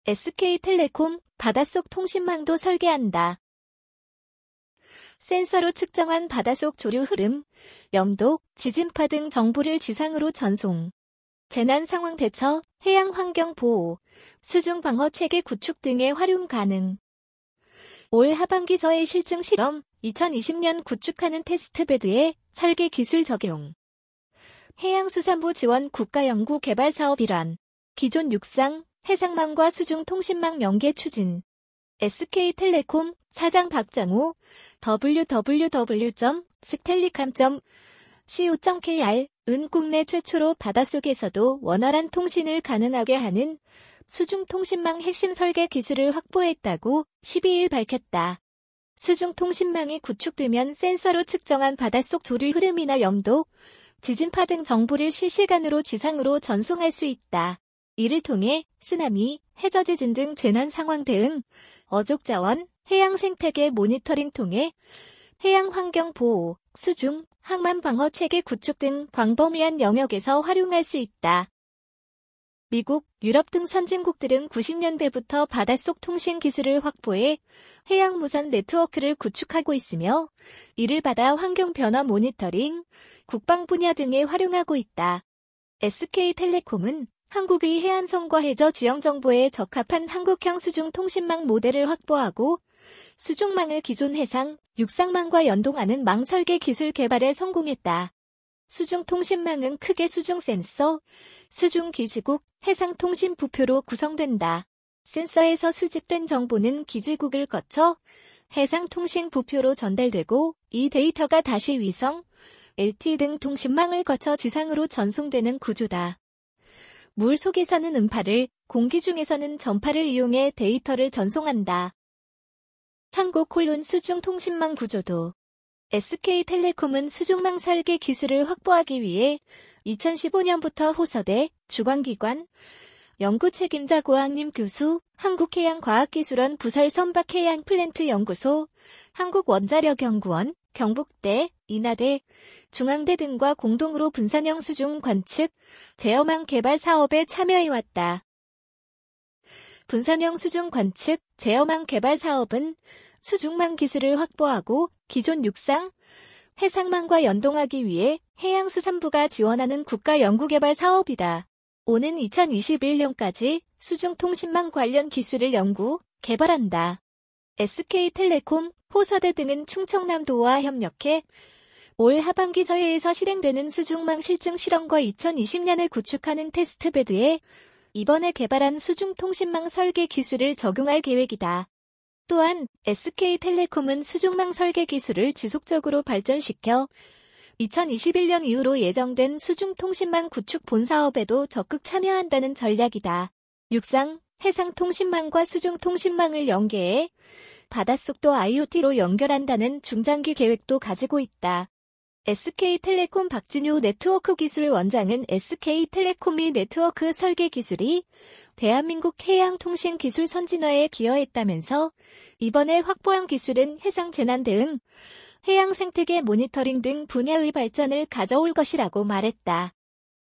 SK텔레콤 바닷속 통신망도 설계한다. 센서로 측정한 바닷속 조류 흐름, 염독, 지진파 등 정보를 지상으로 전송. 재난 상황 대처, 해양 환경 보호, 수중 방어 체계 구축 등에 활용 가능. 올 하반기 서해 실증 실험, 2020년 구축하는 테스트베드에 설계 기술 적용. 해양수산부 지원 국가연구개발사업 일환. 기존 육상, 해상망과 수중 통신망 연계 추진. SK텔레콤 사장 박장호 www.stellicam.co.kr 은 국내 최초로 바닷속에서도 원활한 통신을 가능하게 하는 수중통신망 핵심 설계 기술을 확보했다고 12일 밝혔다. 수중통신망이 구축되면 센서로 측정한 바닷속 조류 흐름이나 염독, 지진파 등 정보를 실시간으로 지상으로 전송할 수 있다. 이를 통해 쓰나미, 해저지진 등 재난 상황 대응, 어족자원, 해양 생태계 모니터링 통해 해양 환경 보호, 수중, 항만 방어 체계 구축 등 광범위한 영역에서 활용할 수 있다. 미국, 유럽 등 선진국들은 90년대부터 바닷속 통신 기술을 확보해 해양 무선 네트워크를 구축하고 있으며 이를 받아 환경 변화 모니터링, 국방 분야 등에 활용하고 있다. SK텔레콤은 한국의 해안선과 해저 지형 정보에 적합한 한국형 수중 통신망 모델을 확보하고 수중망을 기존 해상, 육상망과 연동하는 망 설계 기술 개발에 성공했다. 수중 통신망은 크게 수중 센서, 수중 기지국, 해상 통신 부표로 구성된다. 센서에서 수집된 정보는 기지국을 거쳐 해상 통신 부표로 전달되고 이 데이터가 다시 위성, LTE 등 통신망을 거쳐 지상으로 전송되는 구조다. 물 속에서는 음파를, 공기 중에서는 전파를 이용해 데이터를 전송한다. 참고 콜론 수중 통신망 구조도. SK텔레콤은 수중망 설계 기술을 확보하기 위해 2015년부터 호서대, 주관기관, 연구 책임자 고학림 교수, 한국해양과학기술원 부설 선박해양플랜트 연구소, 한국원자력연구원, 경북대, 인하대, 중앙대 등과 공동으로 분산형 수중 관측, 제어망 개발 사업에 참여해왔다. 분산형 수중 관측, 제어망 개발 사업은 수중망 기술을 확보하고 기존 육상, 해상망과 연동하기 위해 해양수산부가 지원하는 국가연구개발 사업이다. 오는 2021년까지 수중통신망 관련 기술을 연구, 개발한다. SK텔레콤, 호서대 등은 충청남도와 협력해 올 하반기 서해에서 실행되는 수중망 실증 실험과 2020년을 구축하는 테스트베드에 이번에 개발한 수중통신망 설계 기술을 적용할 계획이다. 또한 SK텔레콤은 수중망 설계 기술을 지속적으로 발전시켜 2021년 이후로 예정된 수중통신망 구축 본사업에도 적극 참여한다는 전략이다. 육상, 해상 통신망과 수중통신망을 연계해 바닷속도 IoT로 연결한다는 중장기 계획도 가지고 있다. SK텔레콤 박진효 네트워크 기술 원장은 SK텔레콤이 네트워크 설계 기술이 대한민국 해양통신 기술 선진화에 기여했다면서 이번에 확보한 기술은 해상 재난 대응, 해양 생태계 모니터링 등 분야의 발전을 가져올 것이라고 말했다.